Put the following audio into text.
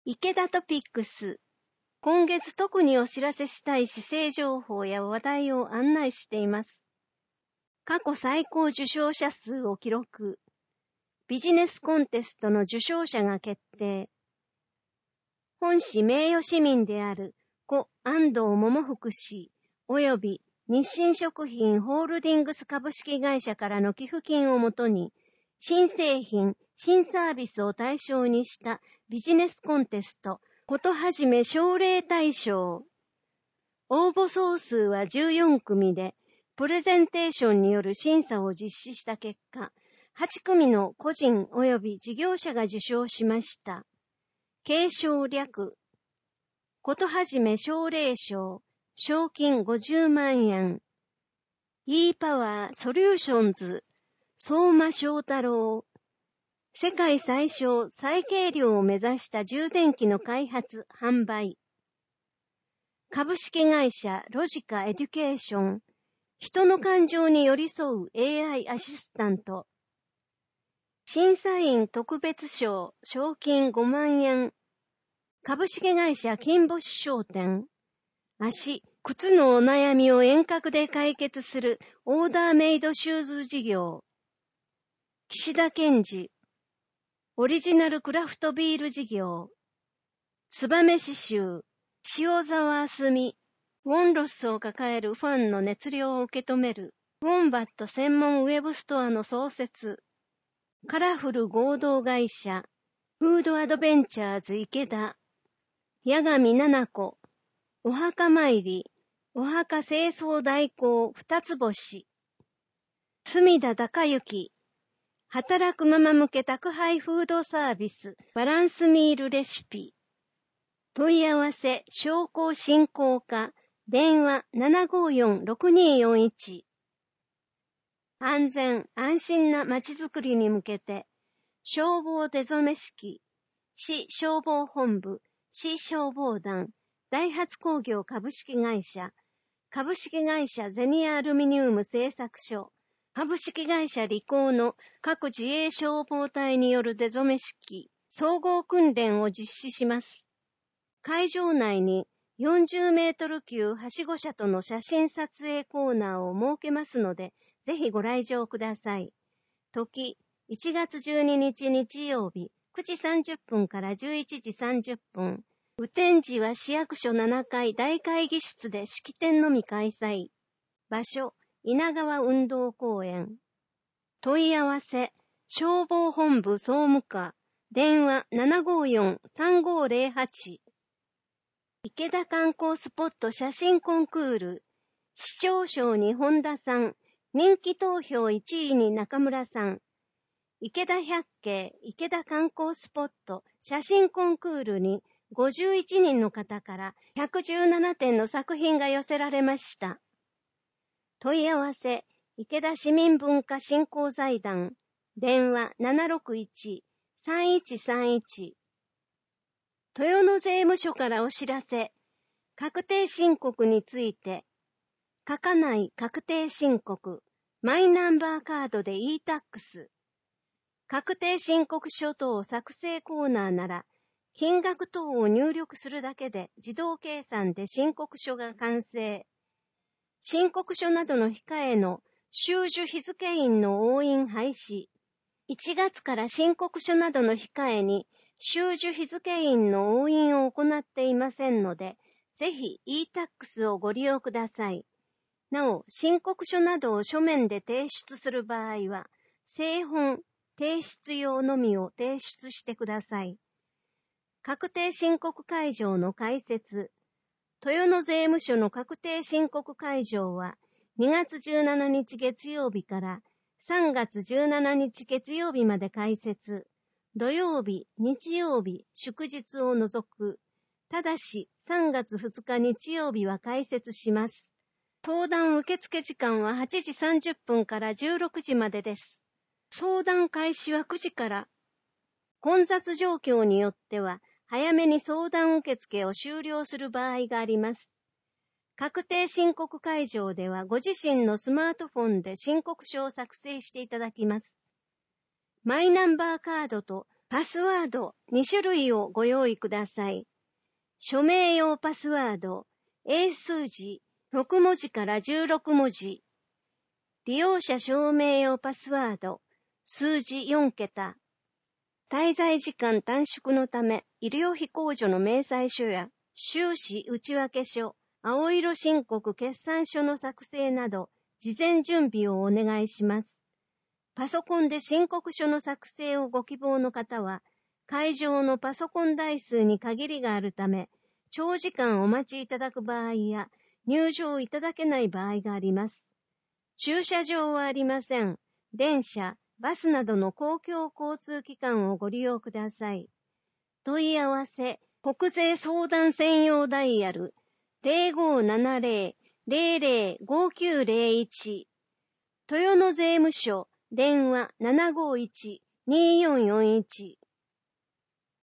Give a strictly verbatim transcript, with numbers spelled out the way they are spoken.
池田トピックス。今月特にお知らせしたい市政情報や話題を案内しています。過去最高受賞者数を記録。ビジネスコンテストの受賞者が決定。本市名誉市民である故安藤桃福氏及び日清食品ホールディングス株式会社からの寄付金をもとに、新製品、新サービスを対象にしたビジネスコンテスト、ことはじめ奨励大賞。応募総数はじゅうよんくみで、プレゼンテーションによる審査を実施した結果、はちくみの個人及び事業者が受賞しました。継承略。ことはじめ奨励賞、賞金ごじゅうまんえん。e パワーソリューションズ、相馬翔太郎。世界最小最軽量を目指した充電器の開発・販売。株式会社ロジカエデュケーション。人の感情に寄り添う エーアイ アシスタント。審査員特別賞、賞金ごまんえん。株式会社金星商店。足、靴のお悩みを遠隔で解決するオーダーメイドシューズ事業。岸田健二。オリジナルクラフトビール事業。燕刺繍。塩沢あすみ。ウォンロスを抱えるファンの熱量を受け止める。ウォンバット専門ウェブストアの創設。カラフル合同会社。フードアドベンチャーズ池田。八神七々子。お墓参り。お墓清掃代行二つ星。隅田孝之。働くママ向け宅配フードサービス、バランスミールレシピ。問い合わせ、商工振興課、電話 ななごーよんろくにーよんいち。安全、安心なまちづくりに向けて、消防出初め式、市消防本部、市消防団、ダイハツ工業株式会社、株式会社ゼニアアルミニウム製作所、株式会社リコーの各自衛消防隊による出初め式、総合訓練を実施します。会場内によんじゅうメートル級はしご車との写真撮影コーナーを設けますので、ぜひご来場ください。時、いちがつじゅうににち日曜日、くじさんじゅっぷんからじゅういちじさんじゅっぷん。雨天時は市役所ななかい大会議室で式典のみ開催。場所、稲川運動公園。問い合わせ、消防本部総務課、電話 ななごーよんさんごーぜろはち。池田観光スポット写真コンクール。市長賞に本田さん、人気投票いちいに中村さん。池田百景、池田観光スポット写真コンクールにごじゅういちにんの方からひゃくじゅうななてんの作品が寄せられました。問い合わせ、池田市民文化振興財団、電話 ななろくいちさんいちさんいち。豊野税務署からお知らせ、確定申告について、書かない確定申告、マイナンバーカードで イータックス、確定申告書等作成コーナーなら、金額等を入力するだけで自動計算で申告書が完成。申告書などの控えの収受日付印の押印廃止。いちがつから申告書などの控えに収受日付印の押印を行っていませんので、ぜひ イータックス をご利用ください。なお、申告書などを書面で提出する場合は、正本、提出用のみを提出してください。確定申告会場の開設。豊野税務署の確定申告会場はにがつじゅうしちにち月曜日からさんがつじゅうしちにち月曜日まで開設。土曜日、日曜日、祝日を除く。ただしさんがつふつか日曜日は開設します。相談受付時間ははちじさんじゅっぷんからじゅうろくじまでです。相談開始はくじから。混雑状況によっては早めに相談受付を終了する場合があります。確定申告会場ではご自身のスマートフォンで申告書を作成していただきます。マイナンバーカードとパスワードに種類をご用意ください。署名用パスワード、英数字ろく文字からじゅうろく文字。利用者証明用パスワード、数字よん桁。滞在時間短縮のため、医療費控除の明細書や収支内訳書、青色申告決算書の作成など、事前準備をお願いします。パソコンで申告書の作成をご希望の方は、会場のパソコン台数に限りがあるため、長時間お待ちいただく場合や、入場いただけない場合があります。駐車場はありません。電車、バスなどの公共交通機関をご利用ください。問い合わせ、国税相談専用ダイヤル ゼロごーななゼロ ゼロゼロ ごきゅうゼロいち 豊野税務署電話 ななごーいち にーよんよんいち